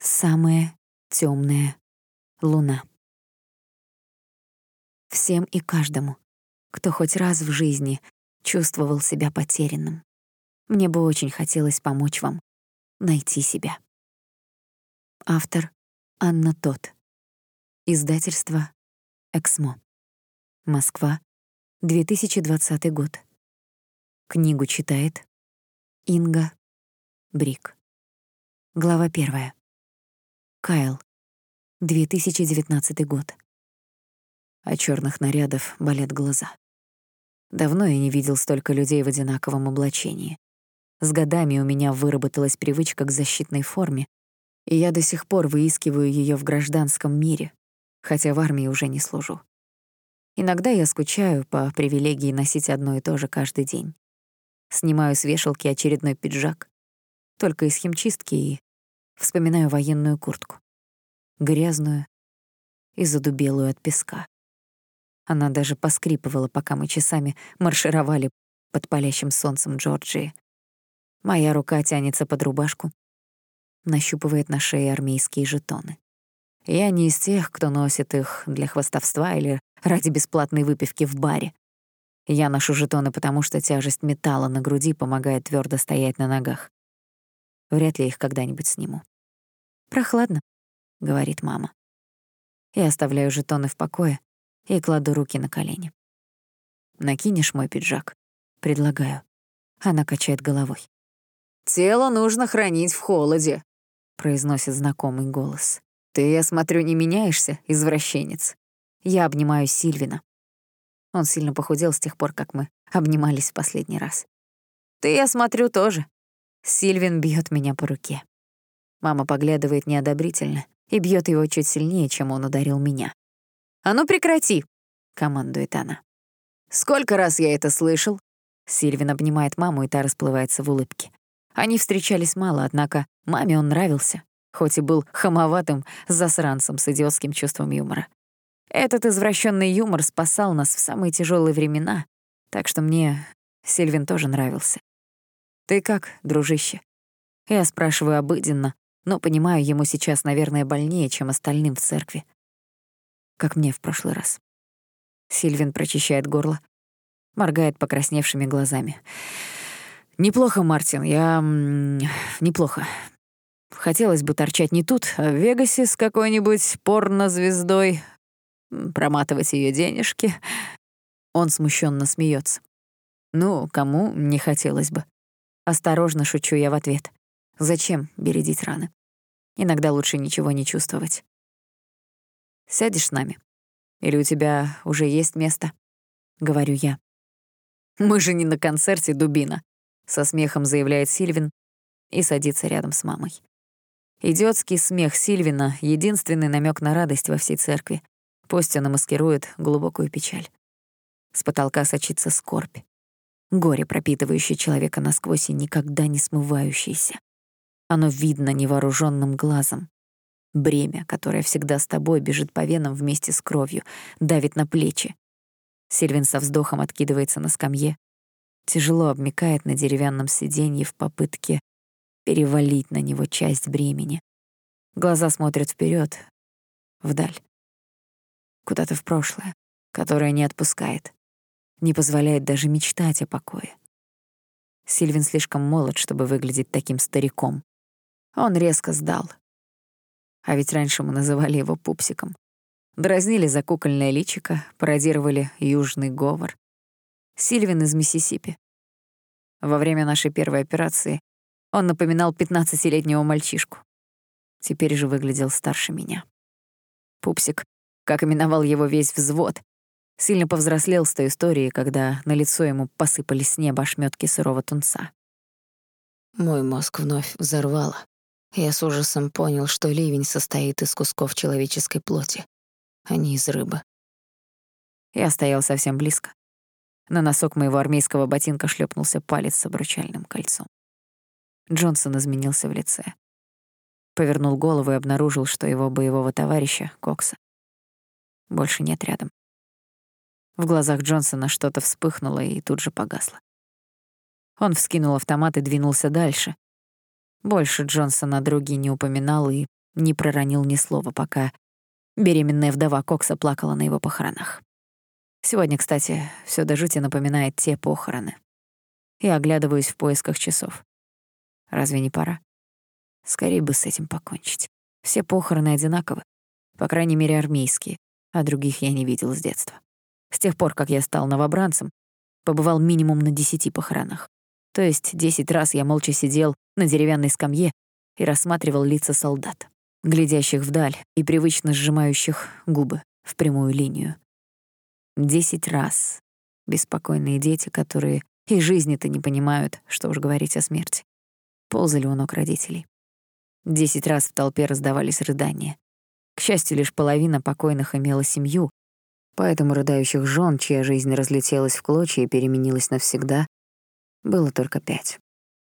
Самая темная луна. Всем и каждому, кто хоть раз в жизни чувствовал себя потерянным, мне бы очень хотелось помочь вам найти себя. Автор Анна Тот. Издательство «Эксмо». Москва, 2020 год. Книгу читает Инга Брик. Глава 1. Кайл, 2019 год. От чёрных нарядов болят глаза. Давно я не видел столько людей в одинаковом облачении. С годами у меня выработалась привычка к защитной форме, и я до сих пор выискиваю её в гражданском мире, хотя в армии уже не служу. Иногда я скучаю по привилегии носить одно и то же каждый день. Снимаю с вешалки очередной пиджак, только из химчистки, и вспоминаю военную куртку. Грязную и задубелую от песка. Она даже поскрипывала, пока мы часами маршировали под палящим солнцем Джорджии. Моя рука тянется под рубашку, нащупывает на шее армейские жетоны. Я не из тех, кто носит их для хвастовства или ради бесплатной выпивки в баре. Я ношу жетоны, потому что тяжесть металла на груди помогает твёрдо стоять на ногах. Вряд ли их когда-нибудь сниму. «Прохладно», — говорит мама. Я оставляю жетоны в покое и кладу руки на колени. «Накинешь мой пиджак?» — предлагаю. Она качает головой. «Тело нужно хранить в холоде», — произносит знакомый голос. «Ты, я смотрю, не меняешься, извращенец». Я обнимаю Сильвина. Он сильно похудел с тех пор, как мы обнимались в последний раз. «Ты, я смотрю, тоже». Сильвин бьёт меня по руке. Мама поглядывает неодобрительно и бьёт его чуть сильнее, чем он ударил меня. «А ну прекрати!» — командует она. «Сколько раз я это слышал?» Сильвин обнимает маму, и та расплывается в улыбке. Они встречались мало, однако маме он нравился, хоть и был хамоватым засранцем с идиотским чувством юмора. Этот извращенный юмор спасал нас в самые тяжелые времена, так что мне Сильвин тоже нравился. «Ты как, дружище?» Я спрашиваю обыденно, но понимаю, ему сейчас, наверное, больнее, чем остальным в церкви. Как мне в прошлый раз. Сильвин прочищает горло, моргает покрасневшими глазами. «Неплохо, Мартин, неплохо. Хотелось бы торчать не тут, а в Вегасе с какой-нибудь порнозвездой, проматывать её денежки». Он смущённо смеётся. «Ну, кому не хотелось бы?» Осторожно шучу я в ответ. Зачем бередить раны? Иногда лучше ничего не чувствовать. «Сядешь с нами? Или у тебя уже есть место?» — говорю я. «Мы же не на концерте, дубина», — со смехом заявляет Сильвин и садится рядом с мамой. Идиотский смех Сильвина — единственный намёк на радость во всей церкви. Пусть он и маскирует глубокую печаль. С потолка сочится скорбь. Горе, пропитывающее человека насквозь и никогда не смывающееся. Оно видно невооружённым глазом. Бремя, которое всегда с тобой, бежит по венам вместе с кровью, давит на плечи. Сильвин со вздохом откидывается на скамье, тяжело обмякает на деревянном сиденье в попытке перевалить на него часть бремени. Глаза смотрят вперёд, вдаль. Куда-то в прошлое, которое не отпускает, не позволяет даже мечтать о покое. Сильвин слишком молод, чтобы выглядеть таким стариком. Он резко сдал. А ведь раньше мы называли его пупсиком. Дразнили за кукольное личико, пародировали южный говор. Сильвин из Миссисипи. Во время нашей первой операции он напоминал 15-летнего мальчишку. Теперь же выглядел старше меня. Пупсик, как именовал его весь взвод, сильно повзрослел с той истории, когда на лицо ему посыпались с неба ошмётки сырого тунца. Мой мозг вновь взорвало. Я с ужасом понял, что ливень состоит из кусков человеческой плоти, а не из рыбы. Я стоял совсем близко. На носок моего армейского ботинка шлёпнулся палец с обручальным кольцом. Джонсон изменился в лице. Повернул голову и обнаружил, что его боевого товарища, Кокса, больше нет рядом. В глазах Джонсона что-то вспыхнуло и тут же погасло. Он вскинул автомат и двинулся дальше. Больше Джонсон о друге не упоминал и не проронил ни слова, пока беременная вдова Кокса плакала на его похоронах. Сегодня, кстати, всё до жути напоминает те похороны. Я оглядываюсь в поисках часов. Разве не пора? Скорее бы с этим покончить. Все похороны одинаковы, по крайней мере, армейские, а других я не видел с детства. С тех пор, как я стал новобранцем, побывал минимум на 10 похоронах. То есть 10 раз я молча сидел на деревянной скамье и рассматривал лица солдат, глядящих вдаль и привычно сжимающих губы в прямую линию. 10 раз беспокойные дети, которые и жизни-то не понимают, что уж говорить о смерти, ползали у ног родителей. 10 раз в толпе раздавались рыдания. К счастью, лишь половина покойных имела семью, поэтому рыдающих жён, чья жизнь разлетелась в клочья и переменилась навсегда, было только 5.